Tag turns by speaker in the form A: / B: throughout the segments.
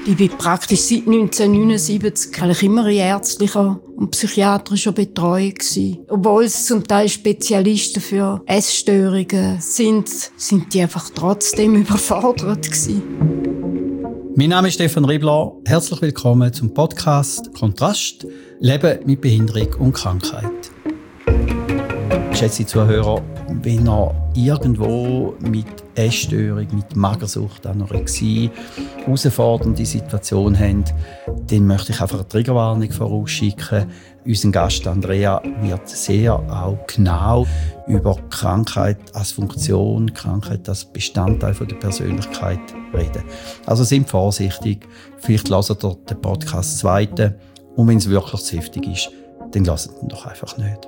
A: Ich bin praktisch seit 1979 eigentlich immer in ärztlicher und psychiatrischer Betreuung gewesen. Obwohl es zum Teil Spezialisten für Essstörungen sind die einfach trotzdem überfordert gewesen.
B: Mein Name ist Stefan Ribler. Herzlich willkommen zum Podcast Kontrast – Leben mit Behinderung und Krankheit. Geschätzte Zuhörer, wenn ihr irgendwo mit Essstörung, mit Magersucht, Anorexie, herausfordernde Situation habt, dann möchte ich einfach eine Triggerwarnung vorausschicken. Unser Gast Andrea wird sehr auch genau über Krankheit als Funktion, Krankheit als Bestandteil der Persönlichkeit reden. Also seid vorsichtig, vielleicht hört ihr den Podcast zweiten und wenn es wirklich zu heftig ist, dann lasst ihn doch einfach nicht.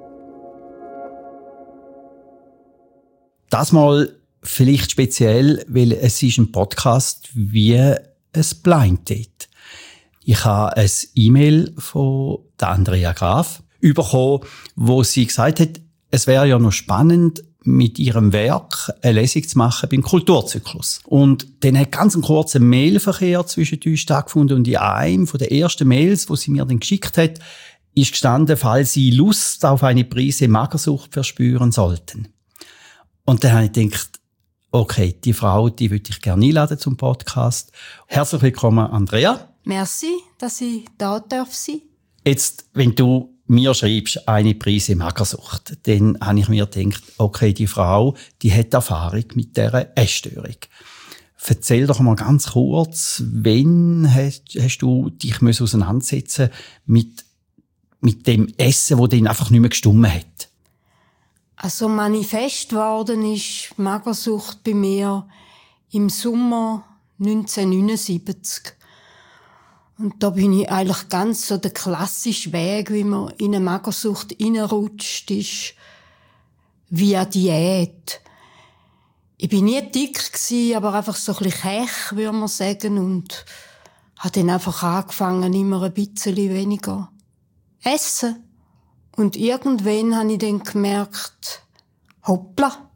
B: Das mal vielleicht speziell, weil es ist ein Podcast wie ein Blind Date. Ich habe ein E-Mail von der Andrea Graf bekommen, wo sie gesagt hat, es wäre ja noch spannend, mit ihrem Werk eine Lesung zu machen beim Kulturzyklus. Und dann hat ganz ein kurzer Mailverkehr zwischen uns stattgefunden und in einem von den ersten Mails, die sie mir dann geschickt hat, ist gestanden, falls sie Lust auf eine Prise Magersucht verspüren sollten. Und dann habe ich gedacht, okay, die Frau, die würde ich gerne einladen zum Podcast. Herzlich willkommen, Andrea.
A: Merci, dass ich da darf sein.
B: Jetzt, wenn du mir schreibst, eine Prise Magersucht, dann habe ich mir gedacht, okay, die Frau, die hat Erfahrung mit dieser Essstörung. Erzähl doch mal ganz kurz, wann hast du dich auseinandersetzen mit dem Essen, das dann einfach nicht mehr gestimmt hat?
A: Also manifest worden ist Magersucht bei mir im Sommer 1979. Und da bin ich eigentlich ganz so der klassische Weg, wie man in eine Magersucht reinrutscht, ist via Diät. Ich bin nie dick gewesen, aber einfach so ein bisschen kech, würde man sagen, und habe dann einfach angefangen, immer ein bisschen weniger essen. Und irgendwann habe ich dann gemerkt, hoppla,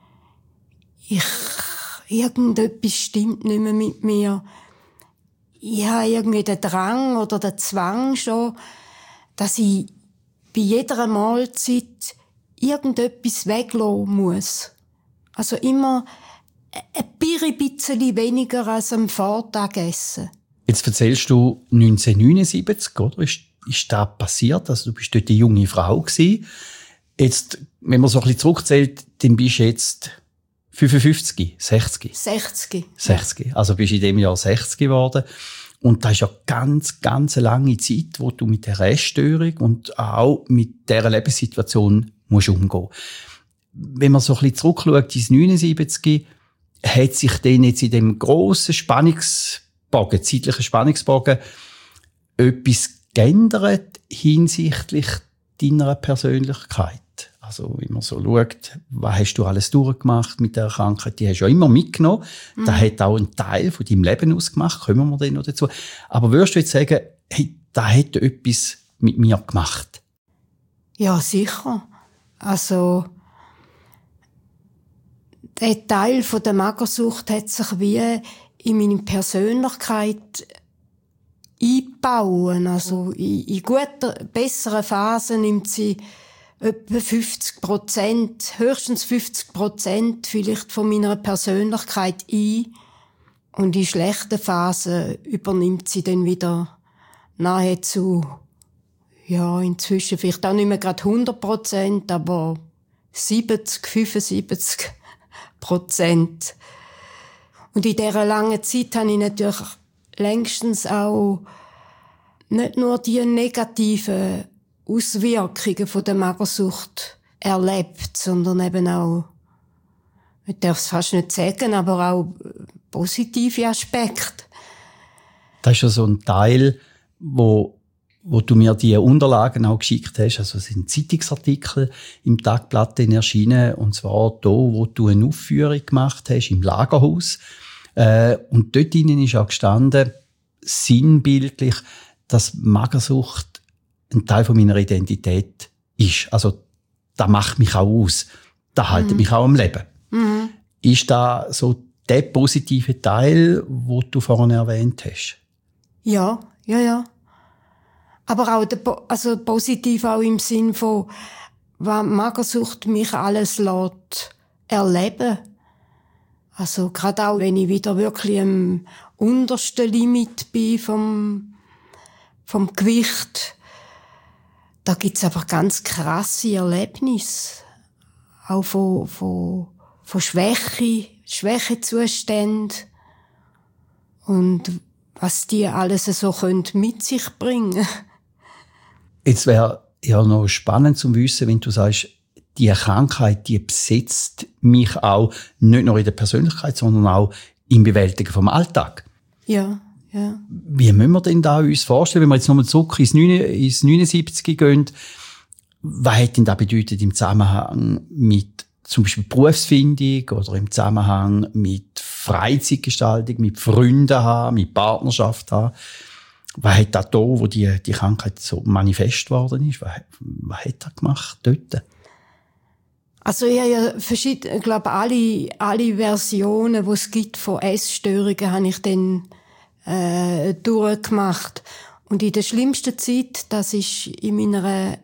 A: irgendetwas stimmt nicht mehr mit mir. Ich habe irgendwie den Drang oder den Zwang schon, dass ich bei jeder Mahlzeit irgendetwas weglassen muss. Also immer ein bisschen weniger als am Vortag essen.
B: Jetzt erzählst du 1979, oder? Ist das passiert? Also du bist dort eine junge Frau gewesen. Jetzt, wenn man so ein bisschen zurückzählt, dann bist du jetzt 55, 60.
A: 60.
B: 60. Ja. Also bist du in dem Jahr 60 geworden. Und das ist ja ganz, ganz eine lange Zeit, wo du mit der Essstörung und auch mit dieser Lebenssituation musst umgehen. Wenn man so ein bisschen zurückschaut, ins 79, hat sich dann jetzt in dem grossen zeitlichen Spannungsbogen, etwas geändert hinsichtlich deiner Persönlichkeit? Also, wenn man so schaut, was hast du alles durchgemacht mit der Krankheit? Die hast du ja immer mitgenommen. Mhm. Das hat auch einen Teil von deinem Leben ausgemacht. Kommen wir dann noch dazu. Aber würdest du jetzt sagen, hey, da hat etwas mit mir gemacht?
A: Ja, sicher. Also, der Teil von der Magersucht hat sich wie in meine Persönlichkeit einbauen. Also in guten, besseren Phasen nimmt sie etwa 50%, höchstens 50% vielleicht von meiner Persönlichkeit ein. Und in schlechten Phasen übernimmt sie dann wieder nahezu, ja, inzwischen vielleicht auch nicht mehr gerade 100%, aber 70-75%. Und in dieser langen Zeit habe ich natürlich längstens auch nicht nur die negativen Auswirkungen von der Magersucht erlebt, sondern eben auch, ich darf es fast nicht sagen, aber auch positive Aspekte.
B: Das ist ja so ein Teil, wo du mir die Unterlagen auch geschickt hast. Also es sind Zeitungsartikel im Tagblatt erschienen, und zwar da, wo du eine Aufführung gemacht hast im Lagerhaus. Und dort drinnen ist auch gestanden, sinnbildlich, dass Magersucht ein Teil von meiner Identität ist. Also, das macht mich auch aus. Das hält mich auch am Leben. Mhm. Ist das so der positive Teil, den du vorhin erwähnt hast.
A: Ja. Aber auch positiv auch im Sinn von, was Magersucht mich alles lässt erleben. Also gerade auch, wenn ich wieder wirklich am untersten Limit bin vom Gewicht, da gibt's einfach ganz krasse Erlebnisse. Auch von Schwächezuständen. Und was die alles so mit sich bringen.
B: Jetzt wäre ja noch spannend zu wissen, wenn du sagst, die Krankheit, die besetzt mich auch nicht nur in der Persönlichkeit, sondern auch im Bewältigen vom Alltag.
A: Ja.
B: Wie müssen wir denn da uns vorstellen, wenn wir jetzt nochmal zurück ins 79 gehen, was hat denn das bedeutet im Zusammenhang mit zum Beispiel Berufsfindung oder im Zusammenhang mit Freizeitgestaltung, mit Freunden haben, mit Partnerschaft haben? Was hat das da, wo die Krankheit so manifest worden ist? Was hat das gemacht dort?
A: Also ich habe ja verschiedene, ich glaube, alle Versionen, die es gibt von Essstörungen, habe ich dann durchgemacht. Und in der schlimmsten Zeit, das ist in meiner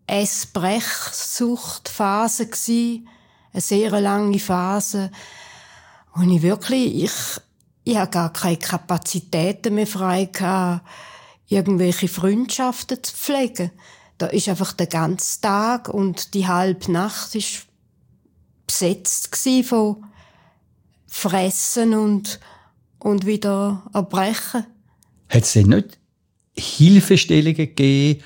A: Essbrechsuchtphase gsi, eine sehr lange Phase, und ich habe gar keine Kapazitäten mehr frei gehabt, irgendwelche Freundschaften zu pflegen. Da ist einfach der ganze Tag und die halbe Nacht ist besetzt gsi von Fressen und wieder Erbrechen.
B: Hat es denn nicht Hilfestellungen gegeben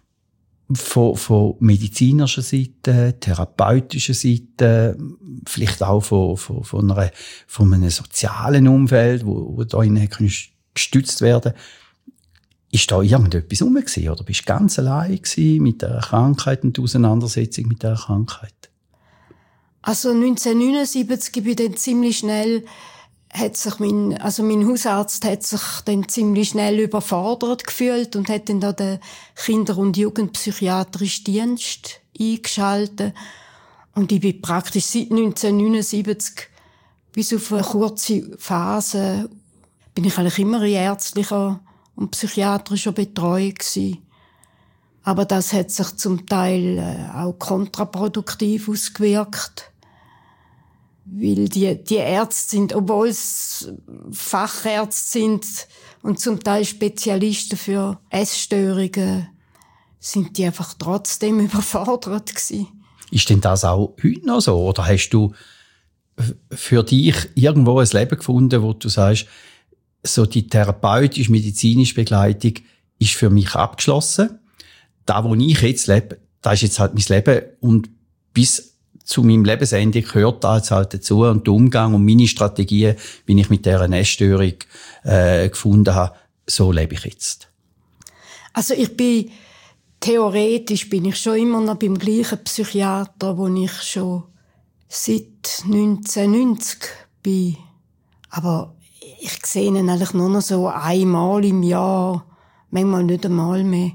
B: von medizinischer Seite, therapeutischer Seite, vielleicht auch von einem sozialen Umfeld, wo da gestützt werden konnte? Ist da irgendetwas rum gewesen, oder bist du ganz allein gewesen mit der Krankheit und der Auseinandersetzung mit der Krankheit?
A: Also 1979 bin ich dann ziemlich schnell, mein Hausarzt hat sich dann ziemlich schnell überfordert gefühlt und hat dann da den Kinder- und Jugendpsychiatrischen Dienst eingeschaltet. Und ich bin praktisch seit 1979 bis auf eine kurze Phase bin ich eigentlich immer in ärztlicher und psychiatrischer Betreuung gewesen. Aber das hat sich zum Teil auch kontraproduktiv ausgewirkt. Weil die Ärzte sind, obwohl es Fachärzte sind und zum Teil Spezialisten für Essstörungen, sind die einfach trotzdem überfordert gewesen.
B: Ist denn das auch heute noch so? Oder hast du für dich irgendwo ein Leben gefunden, wo du sagst, so die therapeutisch-medizinische Begleitung ist für mich abgeschlossen? Da, wo ich jetzt lebe, da ist jetzt halt mein Leben und bis zu meinem Lebensende gehört da jetzt halt dazu und der Umgang und meine Strategien, wie ich mit dieser Essstörung gefunden habe, so lebe ich jetzt.
A: Also theoretisch bin ich schon immer noch beim gleichen Psychiater, wo ich schon seit 1990 bin. Aber ich sehe ihn eigentlich nur noch so einmal im Jahr, manchmal nicht einmal mehr.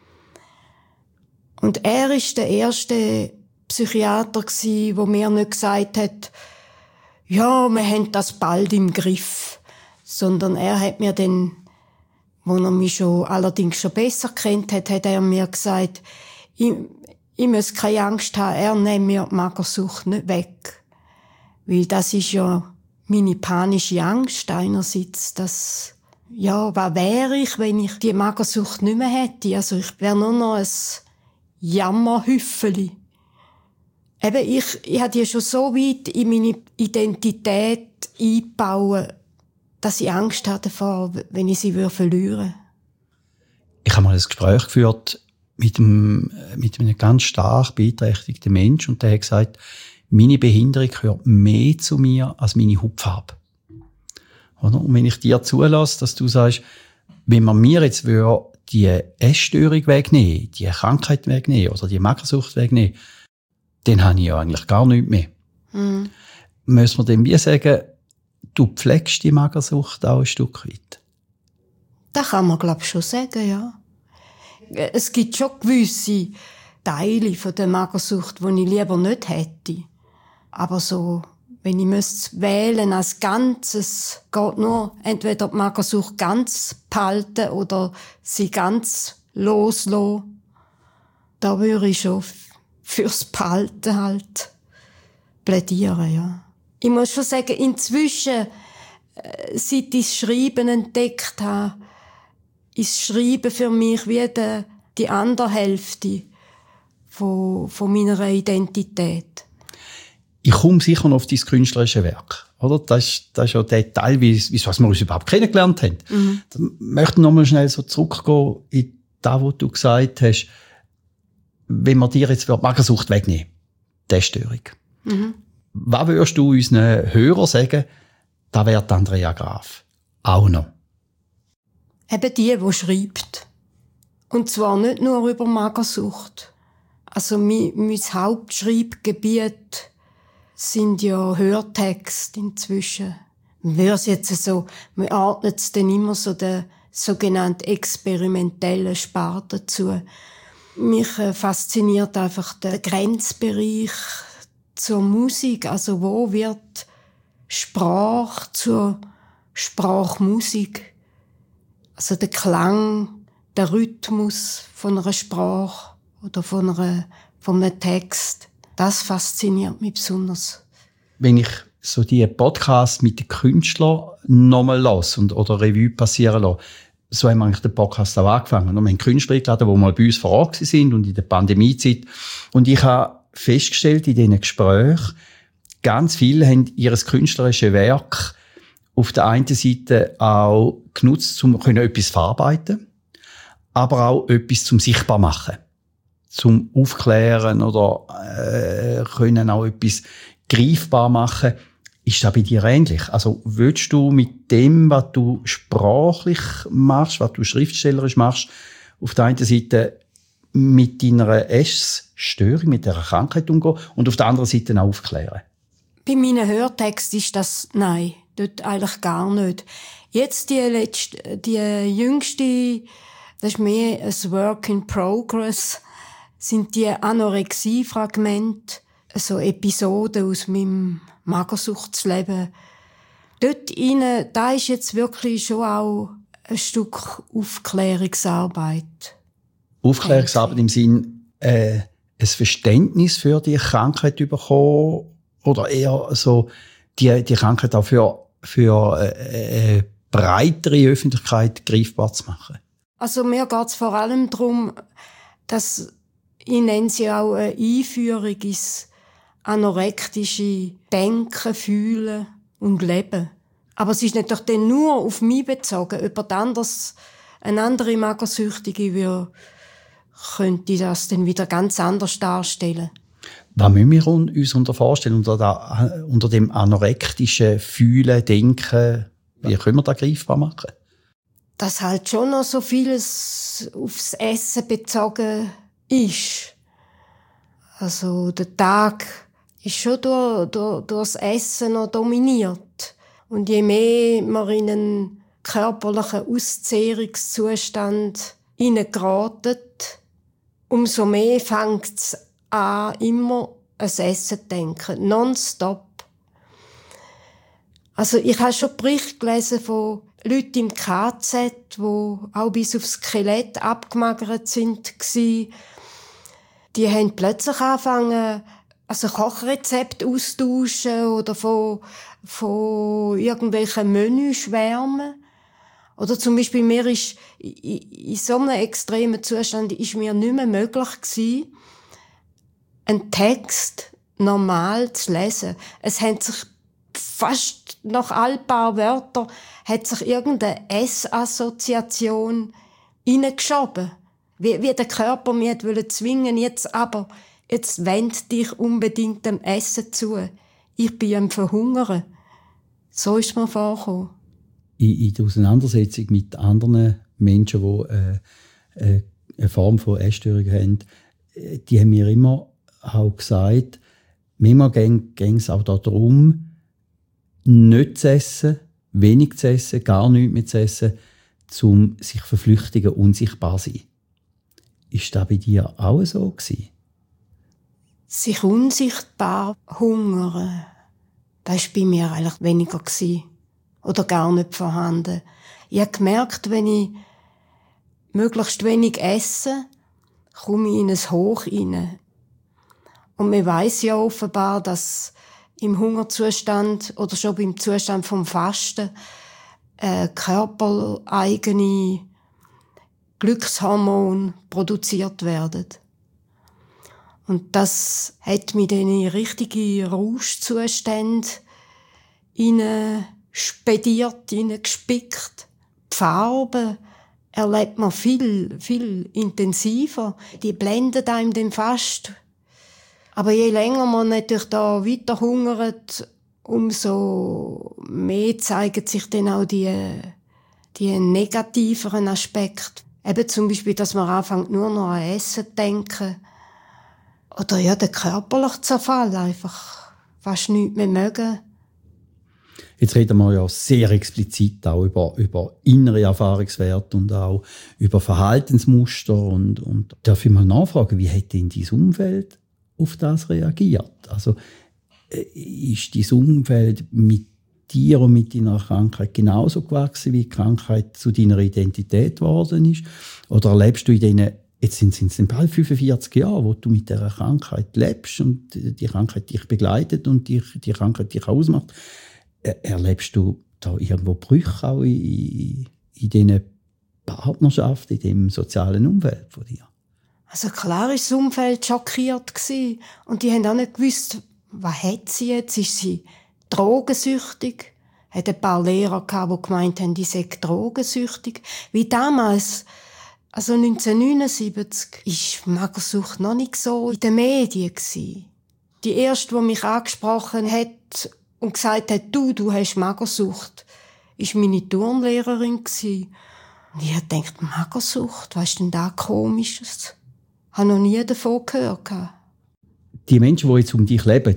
A: Und er ist der erste Psychiater gsi, wo mir nicht gesagt hat, ja, wir haben das bald im Griff. Sondern er hat mir dann, wo er mich allerdings schon besser kennt hat, hat er mir gesagt, ich muss keine Angst haben, er nimmt mir die Magersucht nicht weg. Weil das ist ja meine panische Angst einerseits, dass, ja, was wäre ich, wenn ich die Magersucht nicht mehr hätte? Also ich wäre nur noch ein Jammerhüffeli. Eben, ich habe die schon so weit in meine Identität eingebaut, dass ich Angst hatte davor, wenn ich sie verlieren würde.
B: Ich habe mal ein Gespräch geführt mit einem ganz stark beeinträchtigten Menschen und der hat gesagt, meine Behinderung gehört mehr zu mir als meine Hautfarbe. Oder? Und wenn ich dir zulasse, dass du sagst, wenn man mir jetzt die Essstörung wegnehmen, die Krankheit wegnehmen oder die Magersucht wegnehmen, dann habe ich ja eigentlich gar nichts mehr. Mhm. Müssen wir dem wie sagen, du pflegst die Magersucht auch ein Stück weit?
A: Das kann man, glaube ich, schon sagen, ja. Es gibt schon gewisse Teile von der Magersucht, die ich lieber nicht hätte. Aber so wenn ich müsste wählen als Ganzes, geht nur entweder die Magersucht ganz behalten oder sie ganz loslassen. Da würde ich schon fürs Behalten halt plädieren, ja. Ich muss schon sagen, inzwischen, seit ich das Schreiben entdeckt habe, ist das Schreiben für mich wie die andere Hälfte von meiner Identität.
B: Ich komme sicher noch auf dein künstlerische Werk. Oder? Das ist ja der Teil, was wir uns überhaupt kennengelernt haben. Mhm. Ich möchte noch mal schnell so zurückgehen in das, was du gesagt hast. Wenn wir dir jetzt Magersucht wegnehmen, die Essstörung. Mhm. Was würdest du unseren Hörern sagen, da wäre Andrea Graf auch noch?
A: Eben die schreibt. Und zwar nicht nur über Magersucht. Also mein Hauptschreibgebiet sind ja Hörtexte inzwischen. Man hört es jetzt so, man ordnet es dann immer so der sogenannten experimentellen Sparte zu. Mich fasziniert einfach der Grenzbereich zur Musik. Also wo wird Sprache zur Sprachmusik? Also der Klang, der Rhythmus von einer Sprache oder von einem Text. Das fasziniert mich besonders.
B: Wenn ich so die Podcasts mit den Künstlern nochmal lasse oder Revue passieren lasse, so haben wir eigentlich den Podcast auch angefangen. Wir haben Künstler eingeladen, die mal bei uns vor Ort sind und in der Pandemiezeit. Und ich habe festgestellt in diesen Gesprächen, ganz viele haben ihr künstlerisches Werk auf der einen Seite auch genutzt, um etwas verarbeiten, aber auch etwas zum sichtbar machen, zum Aufklären oder können auch etwas greifbar machen. Ist das bei dir ähnlich? Also willst du mit dem, was du sprachlich machst, was du schriftstellerisch machst, auf der einen Seite mit deiner Essstörung, mit dieser Krankheit umgehen und auf der anderen Seite auch aufklären?
A: Bei meinen Hörtexten ist das nein, dort eigentlich gar nicht. Jetzt die jüngste, das ist mehr ein Work in Progress, sind die Anorexie-Fragmente, so Episoden aus meinem Magersuchtsleben. Dort rein, da ist jetzt wirklich schon auch ein Stück Aufklärungsarbeit.
B: Aufklärungsarbeit im Sinn, ein Verständnis für die Krankheit bekommen oder eher so die Krankheit auch für eine breitere Öffentlichkeit greifbar zu machen? Also
A: mir geht es vor allem darum, dass ich nenne sie auch eine Einführung ins anorektische Denken, Fühlen und Leben. Aber es ist natürlich dann nur auf mich bezogen. Jemand anderes, eine andere Magersüchtige, könnte das dann wieder ganz anders darstellen.
B: Was müssen wir uns vorstellen unter dem anorektischen Fühlen, Denken? Wie können wir das greifbar machen?
A: Dass halt schon noch so vieles aufs Essen bezogen ist. Also der Tag ist schon durch das Essen noch dominiert. Und je mehr man in einen körperlichen Auszehrungszustand hineingeraten, umso mehr fängt es an, immer ans Essen zu denken. Nonstop. Also ich habe schon Berichte gelesen von Leuten im KZ, die auch bis aufs Skelett abgemagert sind. Die haben plötzlich angefangen, also Kochrezepte austauschen oder von irgendwelchen Menüs schwärmen. Oder zum Beispiel mir ist in so einem extremen Zustand ist mir nicht mehr möglich gewesen, einen Text normal zu lesen. Es haben sich fast nach ein paar Wörtern hat sich irgendeine Essassoziation hineingeschoben. Wie der Körper mir wollte zwingen, jetzt wend dich unbedingt dem Essen zu. Ich bin am Verhungern. So ist es mir vorgekommen.
B: In der Auseinandersetzung mit anderen Menschen, die eine Form von Essstörung haben, die haben mir immer auch gesagt, manchmal ging es auch darum, nicht zu essen, wenig zu essen, gar nichts mehr zu essen, um sich verflüchtigen, unsichtbar zu sein. Ist das bei dir auch so gewesen?
A: Sich unsichtbar hungern, Das war bei mir eigentlich weniger gewesen. Oder gar nicht vorhanden. Ich habe gemerkt, wenn ich möglichst wenig esse, komme ich in ein Hoch rein. Und man weiss ja offenbar, dass im Hungerzustand oder schon beim Zustand vom Fasten körpereigene Glückshormone produziert werden. Und das hat mich dann in richtige Rauschzustände spediert, gespickt. Die Farben erlebt man viel, viel intensiver. Die blenden einem dann fast. Aber je länger man natürlich da weiter hungert, umso mehr zeigen sich dann auch die negativeren Aspekte. Eben zum Beispiel, dass man anfängt nur noch an Essen zu denken. Oder ja, der körperliche Zerfall, einfach fast nichts mehr mögen.
B: Jetzt reden wir ja sehr explizit auch über innere Erfahrungswerte und auch über Verhaltensmuster. Und darf ich mal nachfragen, wie hat denn dein Umfeld auf das reagiert? Also, ist dein Umfeld mit dir und mit deiner Krankheit genauso gewachsen, wie die Krankheit zu deiner Identität geworden ist? Oder erlebst du in denen, jetzt sind es bald 45 Jahre, wo du mit dieser Krankheit lebst und die Krankheit dich begleitet und die Krankheit dich ausmacht, erlebst du da irgendwo Brüche auch in diesen Partnerschaften, in dem sozialen Umfeld von dir?
A: Also klar war das Umfeld schockiert gewesen. Und die haben auch nicht gewusst, was hat sie jetzt? Ist sie drogensüchtig? Hat ein paar Lehrer gehabt, die gemeint haben, die sei drogensüchtig. Wie damals, also 1979, war Magersucht noch nicht so in den Medien gewesen. Die erste, die mich angesprochen hat und gesagt hat, du hast Magersucht, war meine Turnlehrerin gewesen. Und ich habe gedacht, Magersucht, was ist denn da Komisches? Ich habe noch nie davon gehört.
B: Die Menschen, die jetzt um dich leben,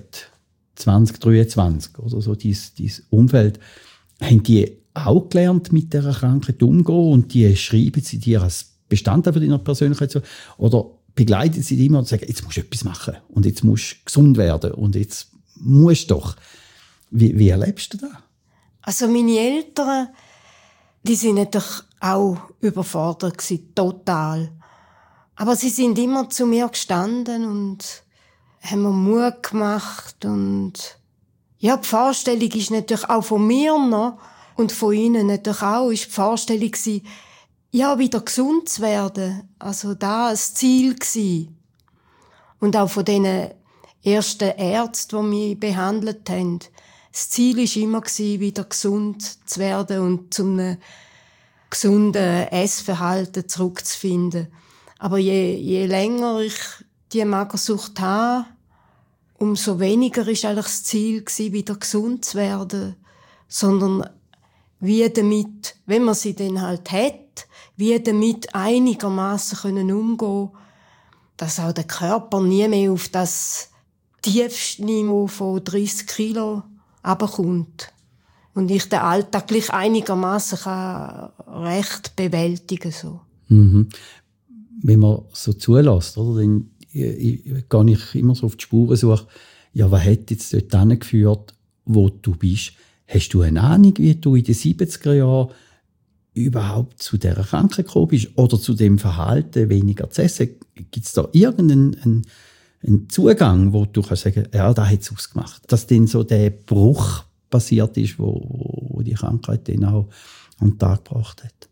B: 2023, oder so, dein Umfeld, haben die auch gelernt, mit dieser Krankheit umzugehen und die schreiben sie dir als Bestandteil deiner Persönlichkeit so? Oder begleiten sie dich immer und sagen, jetzt musst du etwas machen und jetzt musst du gesund werden und jetzt musst du doch. Wie erlebst du das?
A: Also meine Eltern, die sind natürlich auch überfordert gewesen, total. Aber sie sind immer zu mir gestanden und haben mir Mut gemacht und ja, die Vorstellung ist natürlich auch von mir noch und von ihnen natürlich auch, ist die Vorstellung gewesen, ja, wieder gesund zu werden. Also da ein Ziel gewesen. Und auch von diesen ersten Ärzten, die mich behandelt haben. Das Ziel war immer gewesen, wieder gesund zu werden und zu einem gesunden Essverhalten zurückzufinden. Aber je länger ich die Magersucht habe, umso weniger ist eigentlich das Ziel gewesen, wieder gesund zu werden. Sondern wie damit, wenn man sie dann halt hat, wie damit einigermaßen umgehen können, dass auch der Körper nie mehr auf das tiefste Niveau von 30 Kilo runterkommt. Und ich den Alltag gleich einigermaßen recht bewältigen so.
B: Mhm. Wenn man so zulässt, oder, dann gehe ich immer so auf die Spurensuche. Ja, was hat jetzt dort hingeführt, wo du bist? Hast du eine Ahnung, wie du in den 70er Jahren überhaupt zu dieser Krankheit gekommen bist oder zu dem Verhalten, weniger zu essen? Gibt es da irgendeinen Zugang, wo du kannst sagen, ja, da hat es ausgemacht? Dass dann so der Bruch passiert ist, wo die Krankheit dann auch an den Tag gebracht hat?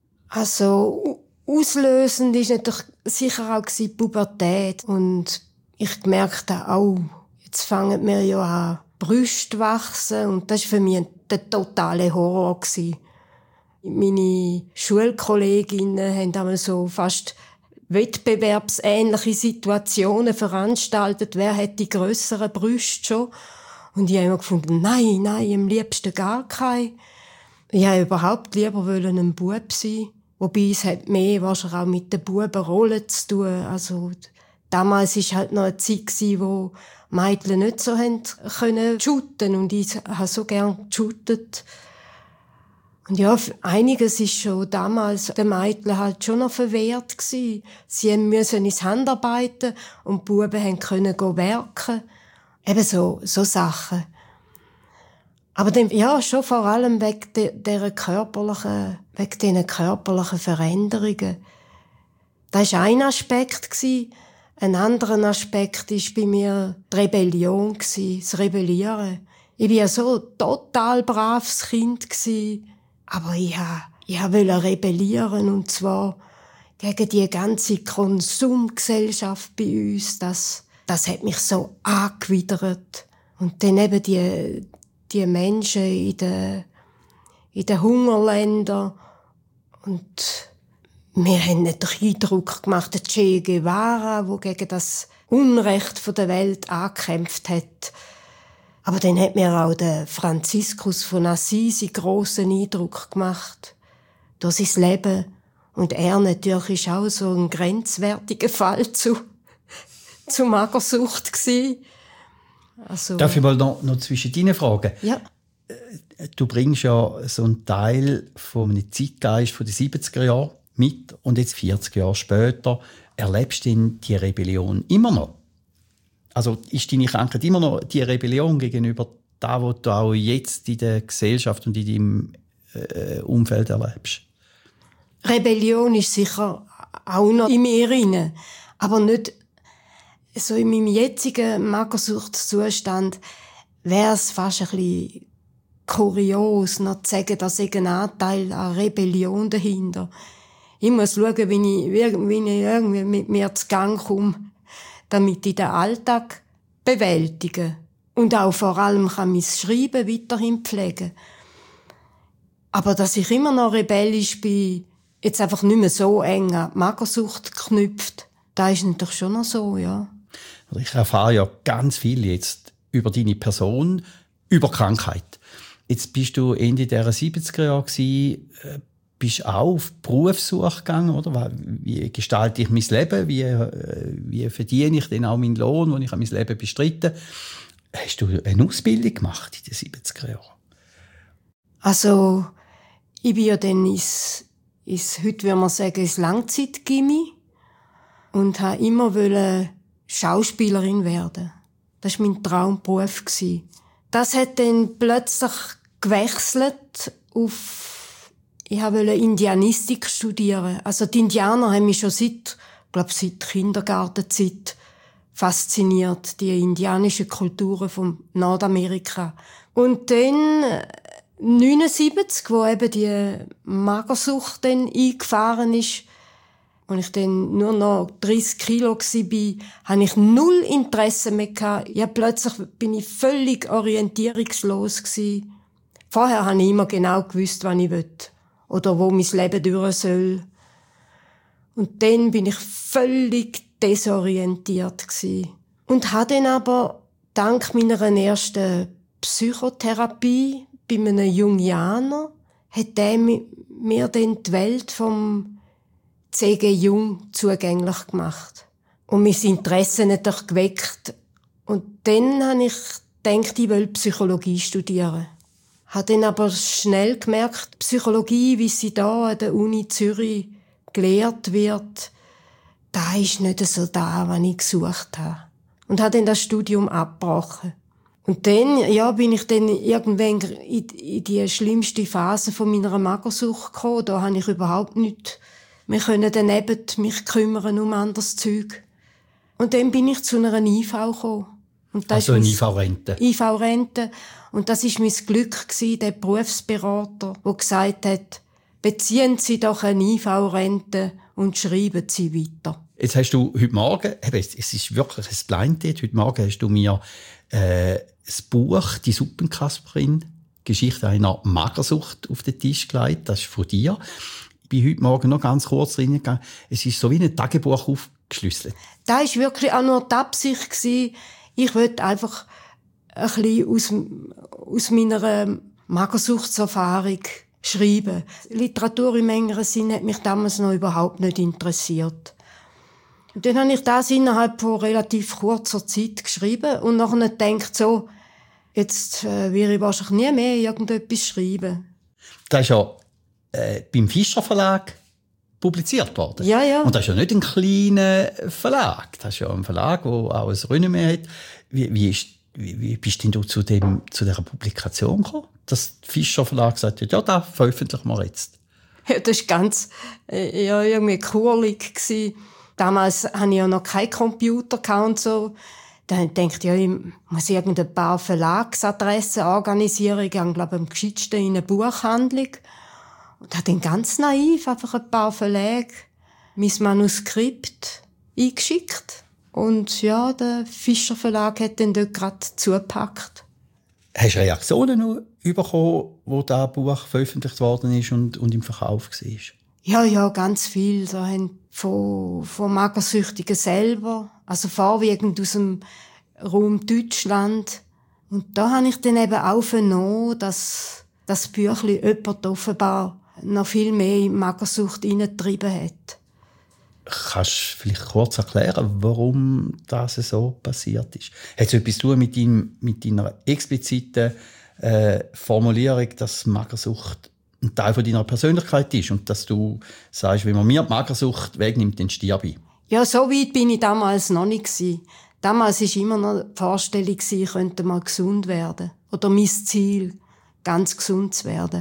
A: Also auslösend war natürlich sicher auch die Pubertät. Und ich merkte auch, jetzt fangen mir ja an, Brüste wachsen. Und das war für mich der totale Horror. Meine Schulkolleginnen haben damals so fast wettbewerbsähnliche Situationen veranstaltet. Wer hat die grösseren Brüste schon? Und ich habe immer gefunden, nein, am liebsten gar keine. Ich wollte überhaupt lieber ein Bub sein. Wobei es hat mehr wahrscheinlich auch mit den Bubenrollen zu tun. Also, damals war halt noch eine Zeit, wo Mädchen nicht so können shooten. Und ich habe so gern geshootet. Und ja, einiges ist schon damals den Mädchen halt schon noch verwehrt gewesen. Sie mussten ins Handarbeiten und die Buben können werken. Eben so Sachen. Aber dann, ja, schon vor allem wegen diesen körperlichen Veränderungen. Das war ein Aspekt. Ein anderer Aspekt war bei mir die Rebellion, das Rebellieren. Ich war ja so total braves Kind, aber ich wollte rebellieren, und zwar gegen die ganze Konsumgesellschaft bei uns. Das hat mich so angewidert. Und dann eben die Menschen in den Hungerländern. Und wir haben einen Eindruck gemacht, der Che Guevara, der gegen das Unrecht der Welt angekämpft hat. Aber dann hat mir auch der Franziskus von Assisi grossen Eindruck gemacht. Durch sein Leben. Und er natürlich ist auch so ein grenzwertiger Fall zu Magersucht gewesen. Also,
B: darf ich mal noch zwischen deinen Fragen?
A: Ja.
B: Du bringst ja so einen Teil von einem Zeitgeist von den 70er Jahren mit, und jetzt 40 Jahre später erlebst du die Rebellion immer noch. Also ist deine Krankheit immer noch die Rebellion gegenüber dem, was du auch jetzt in der Gesellschaft und in deinem Umfeld erlebst?
A: Rebellion ist sicher auch noch in mir drin, aber nicht so in meinem jetzigen Magersuchtszustand wäre es fast ein bisschen kurios, noch zu sagen, dass ich einen Anteil an Rebellion dahinter. Ich muss schauen, wie ich irgendwie mit mir zu Gang komme, damit ich den Alltag bewältige. Und auch vor allem kann mein Schreiben weiterhin pflegen. Aber dass ich immer noch rebellisch bin, jetzt einfach nicht mehr so eng an die Magersucht geknüpft, das ist natürlich schon noch so, ja.
B: Ich erfahre ja ganz viel jetzt über deine Person, über Krankheit. Jetzt bist du Ende der 70er Jahre gewesen, bist auch auf Berufssuche gegangen, oder? Wie gestalte ich mein Leben? Wie verdiene ich denn auch meinen Lohn, den ich an mein Leben bestreite? Hast du eine Ausbildung gemacht in den 70er Jahren?
A: Also, ich bin ja dann heute würde man sagen, ins Langzeitgymi und wollte immer Schauspielerin werden. Das war mein Traumberuf. Das hat dann plötzlich gewechselt auf, ich wollte Indianistik studieren. Also die Indianer haben mich schon seit Kindergartenzeit fasziniert, die indianischen Kulturen von Nordamerika. Und dann 1979, wo eben die Magersucht dann eingefahren ist, und ich dann nur noch 30 Kilo war, hatte ich null Interesse mehr gehabt. Ja, plötzlich bin ich völlig orientierungslos gewesen. Vorher habe ich immer genau gewusst, was ich will. Oder wo mein Leben durch soll. Und dann bin ich völlig desorientiert gewesen. Und habe dann aber, dank meiner ersten Psychotherapie bei einem Jungianer, hat der mir dann die Welt vom C.G. Jung zugänglich gemacht. Und mein Interesse natürlich geweckt. Und dann habe ich gedacht, ich will Psychologie studieren. Habe dann aber schnell gemerkt, Psychologie, wie sie da an der Uni Zürich gelehrt wird, da ist nicht so da, was ich gesucht habe. Und habe dann das Studium abgebrochen. Und dann, bin ich dann irgendwann in die schlimmste Phase von meiner Magersucht gekommen. Da habe ich überhaupt nicht mehr können daneben mich kümmern um anderes Zeug. Und dann bin ich zu einer IV gekommen. Und das
B: also eine IV-Rente?
A: IV-Rente. Und das war mein Glück gewesen, der Berufsberater, der gesagt hat, beziehen Sie doch eine IV-Rente und schreiben Sie weiter.
B: Jetzt hast du heute Morgen, es ist wirklich ein Blind Date, heute Morgen hast du mir das Buch «Die Suppenkasperin», Geschichte einer Magersucht auf den Tisch gelegt. Das ist von dir. Ich bin heute Morgen noch ganz kurz reingegangen. Es ist so wie ein Tagebuch aufgeschlüsselt.
A: Das war wirklich auch nur die Absicht gewesen. Ich wollte einfach ein bisschen aus meiner Magersuchtserfahrung schreiben. Literatur im engeren Sinn hat mich damals noch überhaupt nicht interessiert. Und dann habe ich das innerhalb von relativ kurzer Zeit geschrieben und nachher gedacht, so, jetzt werde ich wahrscheinlich nie mehr irgendetwas schreiben.
B: Das ist ja beim Fischer Verlag publiziert worden.
A: Ja, ja.
B: Und das ist ja nicht ein kleiner Verlag. Das ist ja ein Verlag, der auch ein Renommee hat. Wie Wie bist denn du zu dieser Publikation gekommen? Dass der Fischer Verlag gesagt hat, ja, da veröffentlichen wir jetzt.
A: Ja, das war ganz irgendwie kurlig gewesen. Damals hatte ich ja noch keinen Computer und so. Dann dachte ich, ja, ich muss irgendein paar Verlagsadressen organisieren. Ich gehe, glaube ich, am gescheitsten in eine Buchhandlung. Und habe dann ganz naiv einfach ein paar Verlage mein Manuskript eingeschickt. Und ja, der Fischer Verlag hat dann dort gerade zugepackt.
B: Hast du Reaktionen noch bekommen, wo das Buch veröffentlicht worden ist und im Verkauf war?
A: Ja, ganz viel. So haben von Magersüchtigen selber, also vorwiegend aus dem Raum Deutschland. Und da habe ich dann eben auch vernommen, dass das Büchlein jemand offenbar noch viel mehr in Magersucht hineingetrieben hat.
B: Kannst du vielleicht kurz erklären, warum das so passiert ist? Hat es etwas zu tun mit deiner expliziten Formulierung, dass Magersucht ein Teil von deiner Persönlichkeit ist und dass du sagst, wenn man mir die Magersucht wegnimmt, dann sterbe ich?
A: Ja, so weit bin ich damals noch nicht gewesen. Damals war immer noch die Vorstellung, ich könnte mal gesund werden. Oder mein Ziel, ganz gesund zu werden.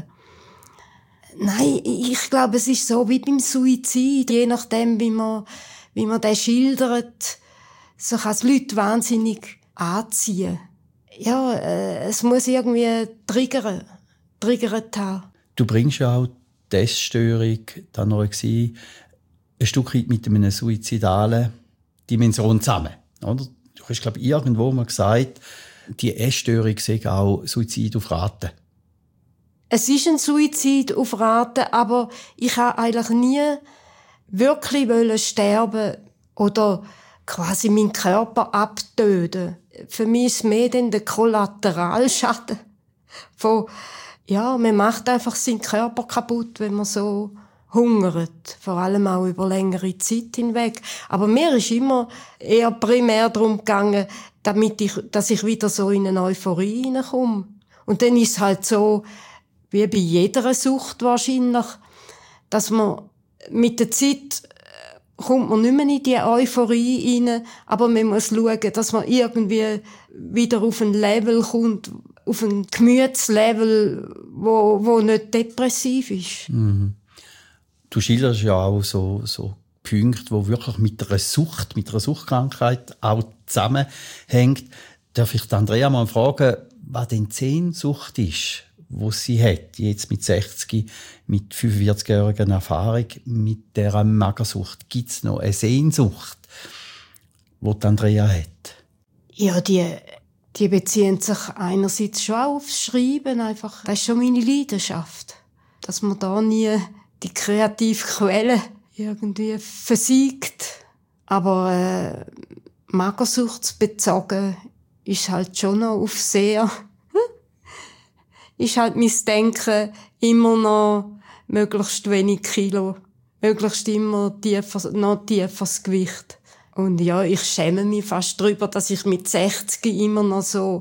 A: Nein, ich glaube, es ist so wie beim Suizid. Je nachdem, wie man den schildert, so kann es Leute wahnsinnig anziehen. Ja, es muss irgendwie triggert haben.
B: Du bringst ja auch die Essstörung, dann noch ein Stück weit mit einer suizidalen Dimension zusammen. Oder? Du hast, glaube ich, irgendwo mal gesagt, die Essstörung sei auch Suizid auf Raten.
A: Es ist ein Suizid auf Raten, aber ich wollte eigentlich nie wirklich sterben oder quasi meinen Körper abtöten. Für mich ist es mehr dann der Kollateralschaden von, ja, man macht einfach seinen Körper kaputt, wenn man so hungert. Vor allem auch über längere Zeit hinweg. Aber mir ist immer eher primär darum gegangen, dass ich wieder so in eine Euphorie hineinkomme. Und dann ist es halt so, wie bei jeder Sucht wahrscheinlich, dass man mit der Zeit kommt man nicht mehr in die Euphorie rein, aber man muss schauen, dass man irgendwie wieder auf ein Level kommt, auf ein Gemütslevel, wo nicht depressiv ist.
B: Mhm. Du schilderst ja auch so Punkte, die wirklich mit einer Suchtkrankheit auch zusammenhängt. Darf ich Andrea mal fragen, was denn die Sehnsucht ist, die sie hat, jetzt mit 60, mit 45-jähriger Erfahrung, mit dieser Magersucht? Gibt es noch eine Sehnsucht, die Andrea hat?
A: Ja, die beziehen sich einerseits schon aufs Schreiben, einfach. Das ist schon meine Leidenschaft. Dass man da nie die kreative Quelle irgendwie versiegt. Aber magersuchtsbezogen ist halt schon noch auf sehr ist halt mein Denken immer noch möglichst wenig Kilo, möglichst immer noch tieferes Gewicht. Und ja, ich schäme mich fast drüber, dass ich mit 60 immer noch so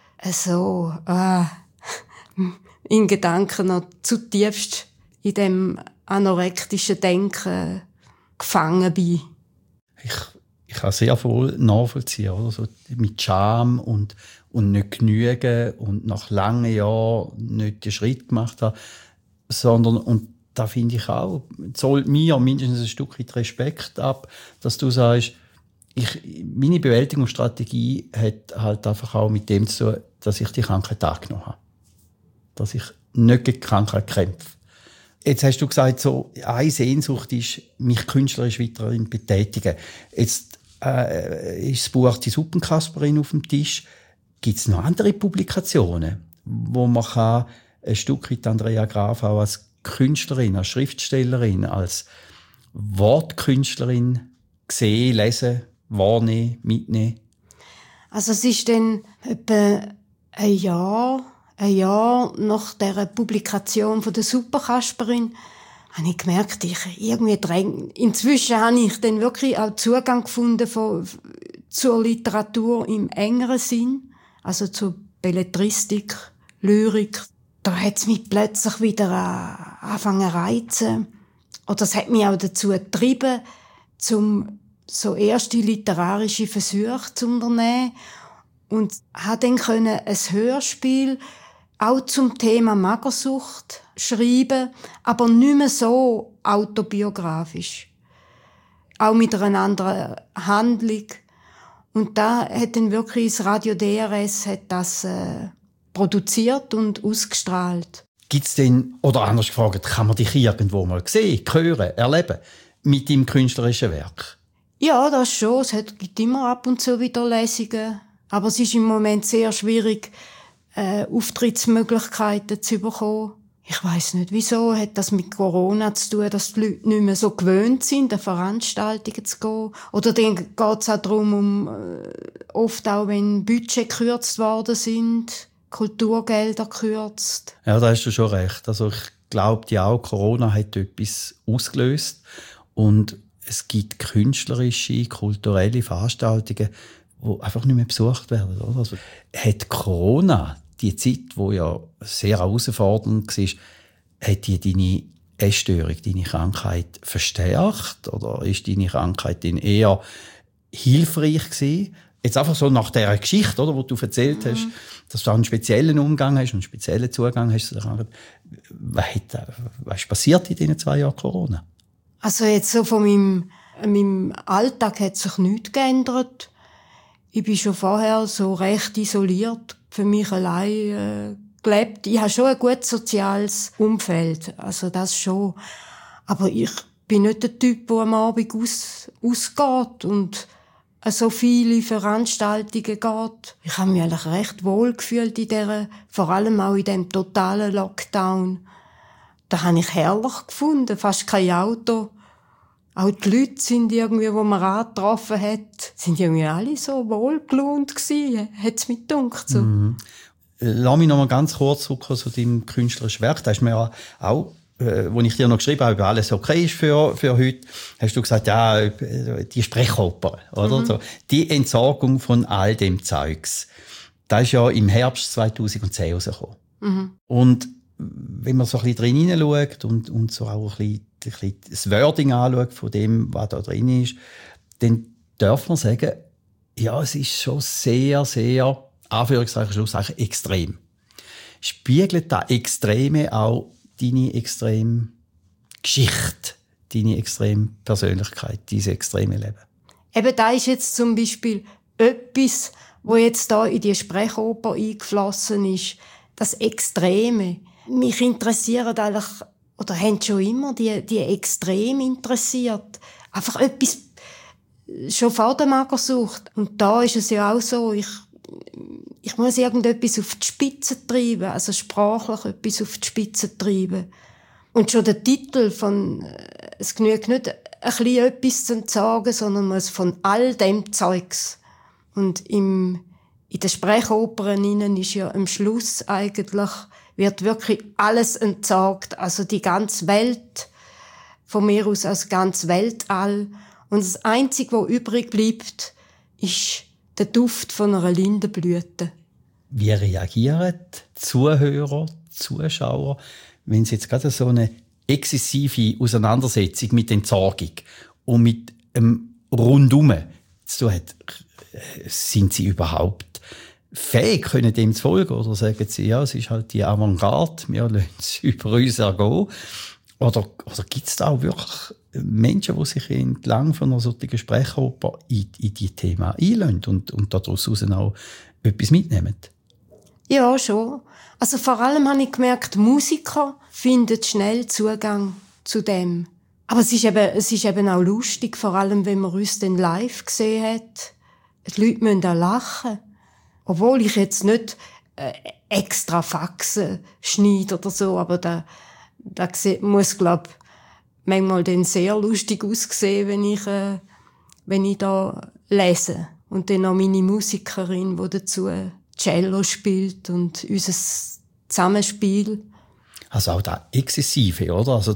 A: in Gedanken noch zutiefst in dem anorektischen Denken gefangen bin.
B: Ich kann sehr wohl nachvollziehen, oder? So mit Scham und nicht genügen und nach langen Jahren nicht den Schritt gemacht haben, sondern, und da finde ich auch, zollt mir mindestens ein Stück weit Respekt ab, dass du sagst, meine Bewältigungsstrategie hat halt einfach auch mit dem zu tun, dass ich die Krankheit angenommen habe. Dass ich nicht gegen die Krankheit kämpfe. Jetzt hast du gesagt, so, eine Sehnsucht ist, mich künstlerisch weiterhin betätigen. Jetzt ist das Buch «Die Suppenkasperin» auf dem Tisch. Gibt es noch andere Publikationen, wo man kann ein Stück weit Andrea Graf auch als Künstlerin, als Schriftstellerin, als Wortkünstlerin sehen, lesen, wahrnehmen, mitnehmen?
A: Also es ist dann etwa ein Jahr nach der Publikation von der Suppenkasperin, habe ich gemerkt, inzwischen habe ich dann wirklich auch Zugang gefunden zur Literatur im engeren Sinn, also zur Belletristik, Lyrik. Da hat es mich plötzlich wieder angefangen zu reizen. Oder es hat mich auch dazu getrieben, so erste literarische Versuche zu unternehmen. Und habe dann ein Hörspiel auch zum Thema Magersucht schreiben, aber nicht mehr so autobiografisch. Auch mit einer anderen Handlung. Und da hat dann wirklich das Radio DRS hat das produziert und ausgestrahlt.
B: Gibt's denn, oder anders gefragt, kann man dich irgendwo mal sehen, hören, erleben mit deinem künstlerischen Werk?
A: Ja, das schon. Es gibt immer ab und zu wieder Lesungen. Aber es ist im Moment sehr schwierig, Auftrittsmöglichkeiten zu bekommen. Ich weiss nicht, wieso hat das mit Corona zu tun, dass die Leute nicht mehr so gewöhnt sind, an Veranstaltungen zu gehen. Oder dann geht es auch darum, oft auch, wenn Budget gekürzt worden sind, Kulturgelder gekürzt.
B: Ja, da hast du schon recht. Also ich glaube ja auch, Corona hat etwas ausgelöst. Und es gibt künstlerische, kulturelle Veranstaltungen, die einfach nicht mehr besucht werden. Oder? Also, hat Corona, die Zeit, die ja sehr herausfordernd war, hat die deine Essstörung, deine Krankheit verstärkt? Oder ist deine Krankheit dann eher hilfreich gewesen? Jetzt einfach so nach dieser Geschichte, oder, wo du erzählt hast, dass du einen speziellen Umgang hast, einen speziellen Zugang hast zu der Krankheit. Was ist passiert in diesen 2 Jahren Corona?
A: Also jetzt so von meinem Alltag hat sich nichts geändert. Ich bin schon vorher so recht isoliert, für mich allein gelebt. Ich habe schon ein gutes soziales Umfeld, also das schon. Aber ich bin nicht der Typ, der am Abend ausgeht und so viele Veranstaltungen geht. Ich habe mich eigentlich recht wohl gefühlt vor allem auch in diesem totalen Lockdown. Da habe ich herrlich gefunden, fast kein Auto. Auch die Leute sind irgendwie, die man angetroffen hat, sind irgendwie alle so wohlgelaunt gewesen, hat es mir gedacht. So.
B: Lass mich noch mal ganz kurz zurückkommen zu deinem künstlerischen Werk. Da hast du mir ja auch, wo ich dir noch geschrieben habe, ob alles okay ist für heute, hast du gesagt, ja, die Sprechoper, oder? So, die Entsorgung von all dem Zeugs. Das ist ja im Herbst 2010 rausgekommen. Und wenn man so ein bisschen drin hineinschaut und so auch ein bisschen das Wording anschaut von dem, was da drin ist, dann darf man sagen, ja, es ist schon sehr, sehr, Anführungszeichen, Schlusszeichen, extrem. Spiegelt da Extreme auch deine extreme Geschichte, deine extreme Persönlichkeit, diese extreme Leben?
A: Eben, da ist jetzt zum Beispiel etwas, wo jetzt da in die Sprechoper eingeflossen ist, das Extreme. Mich interessieren eigentlich, oder haben schon immer die extrem interessiert. Einfach etwas, schon vor der Magersucht. Und da ist es ja auch so, ich muss irgendetwas auf die Spitze treiben, also sprachlich etwas auf die Spitze treiben. Und schon der Titel von, es genügt nicht, ein bisschen etwas zu sagen, sondern man muss von all dem Zeugs. Und in den Sprechopern innen ist ja am Schluss eigentlich, wird wirklich alles entsorgt, also die ganze Welt, von mir aus als ganz Weltall. Und das Einzige, was übrig bleibt, ist der Duft von einer Lindenblüte.
B: Wie reagieren Zuhörer, Zuschauer, wenn sie jetzt gerade so eine exzessive Auseinandersetzung mit Entsorgung und mit Rundum zu tun hat? Sind sie überhaupt fähig, können dem zu folgen? Oder sagen sie, ja, es ist halt die Avantgarde, wir lassen es über uns ergehen? Oder gibt es da auch wirklich Menschen, die sich entlang von einer solchen Sprechoper in die Themen einlassen und daraus auch etwas mitnehmen?
A: Ja, schon. Also vor allem habe ich gemerkt, Musiker finden schnell Zugang zu dem. Aber es ist eben auch lustig, vor allem wenn man uns dann live gesehen hat. Die Leute müssen auch lachen. Obwohl ich jetzt nicht extra Faxen schneide oder so, aber da muss, glaub, manchmal dann sehr lustig aussehen, wenn ich da lese. Und dann auch meine Musikerin, die dazu Cello spielt und unser Zusammenspiel.
B: Also auch da Exzessive, oder? Also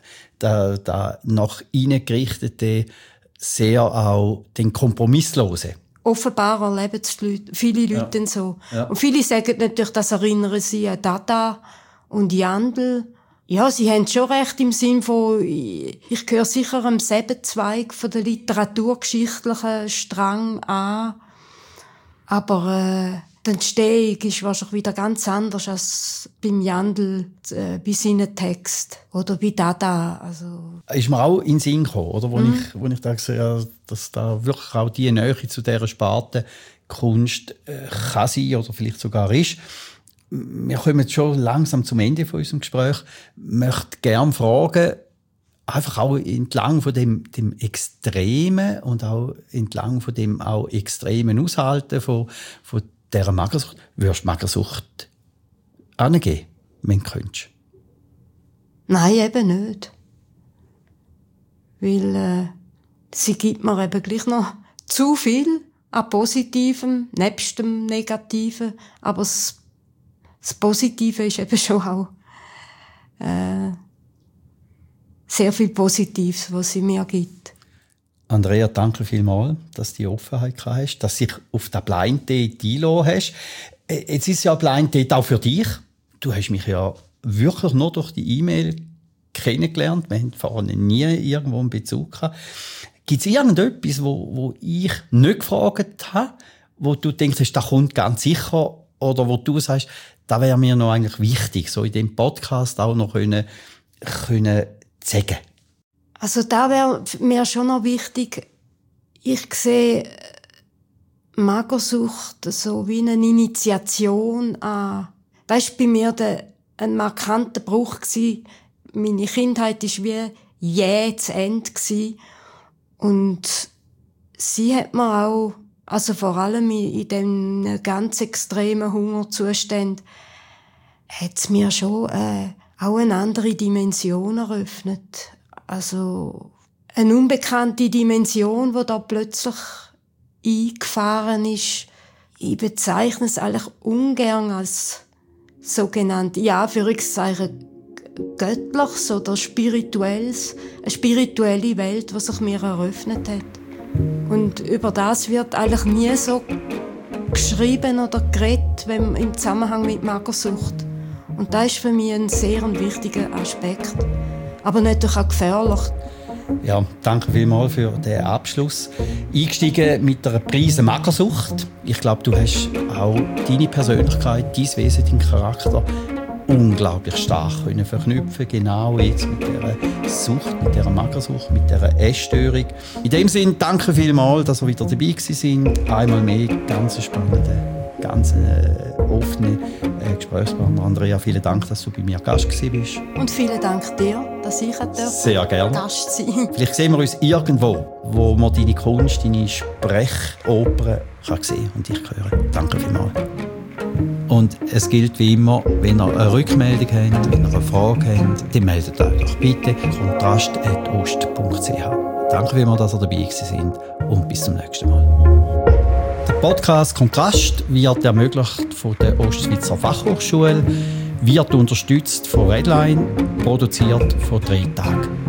B: da nach innen gerichtete, sehr auch den Kompromisslose.
A: Offenbar erleben es viele Leute dann so. Ja. Und viele sagen natürlich, das erinnern sie an Dada und Jandl. Ja, sie haben schon recht im Sinn von, ich gehöre sicher am selben Zweig von der literaturgeschichtlichen Strang an. Aber die Entstehung ist wahrscheinlich wieder ganz anders als beim Jandl, bei seinen Texten oder bei Dada. Also.
B: Ist mir auch in den Sinn gekommen, oder? Wo ich da gesehen habe, dass da wirklich auch die Nähe zu dieser Sparte Kunst kann sein oder vielleicht sogar ist. Wir kommen jetzt schon langsam zum Ende von unserem Gespräch. Ich möchte gerne fragen, einfach auch entlang von dem Extremen und auch entlang von dem auch extremen Aushalten von dieser Magersucht. Würdest du Magersucht angeben, wenn du könntest?
A: Nein, eben nicht. Weil sie gibt mir eben gleich noch zu viel an Positivem, nebst dem Negativen. Aber das Positive ist eben schon auch sehr viel Positives, was sie mir gibt.
B: Andrea, danke vielmals, dass du die Offenheit hast, dass du dich auf den Blind Date eingelassen hast. Jetzt ist ja Blind Date auch für dich. Du hast mich ja wirklich nur durch die E-Mail kennengelernt. Wir haben vorher nie irgendwo einen Bezug gehabt. Gibt es irgendetwas, wo ich nicht gefragt habe, wo du denkst, das kommt ganz sicher, oder wo du sagst, das wäre mir noch eigentlich wichtig, so in dem Podcast auch noch können sagen?
A: Also da wäre mir schon noch wichtig, ich sehe Magersucht so wie eine Initiation an. Weisst, bei mir ein markanter Bruch gsi. Meine Kindheit war wie jäh zu Ende gsi. Und sie hat mir auch, also vor allem in dem ganz extremen Hungerzustand, hat es mir schon auch eine andere Dimension eröffnet. Also eine unbekannte Dimension, die da plötzlich eingefahren ist. Ich bezeichne es eigentlich ungern als sogenannt, ja, Anführungszeichen, Göttliches oder Spirituelles. Eine spirituelle Welt, die sich mir eröffnet hat. Und über das wird eigentlich nie so geschrieben oder geredet, wenn im Zusammenhang mit Magersucht. Und das ist für mich ein sehr wichtiger Aspekt. Aber natürlich auch gefährlich.
B: Ja, danke vielmals für den Abschluss. Eingestiegen mit einer Prise Magersucht. Ich glaube, du hast auch deine Persönlichkeit, dein Wesen, deinen Charakter unglaublich stark können verknüpfen, genau jetzt mit dieser Sucht, mit dieser Magersucht, mit dieser Essstörung. In dem Sinne, danke vielmals, dass ihr wieder dabei sind. Einmal mehr ganz spannende, ganz offene Gesprächspartner. Andrea, vielen Dank, dass du bei mir Gast bist.
A: Und vielen Dank dir, dass ich
B: sehr gerne
A: Gast sein durfte.
B: Vielleicht sehen wir uns irgendwo, wo man deine Kunst, deine Sprechopern kann sehen und dich hören. Danke vielmals. Und es gilt wie immer, wenn ihr eine Rückmeldung habt, wenn ihr eine Frage habt, dann meldet euch doch bitte kontrast@ost.ch. Danke vielmals, dass ihr dabei sind und bis zum nächsten Mal. Der Podcast Kontrast wird ermöglicht von der Ostschweizer Fachhochschule, wird unterstützt von Redline, produziert von 3 Tagen.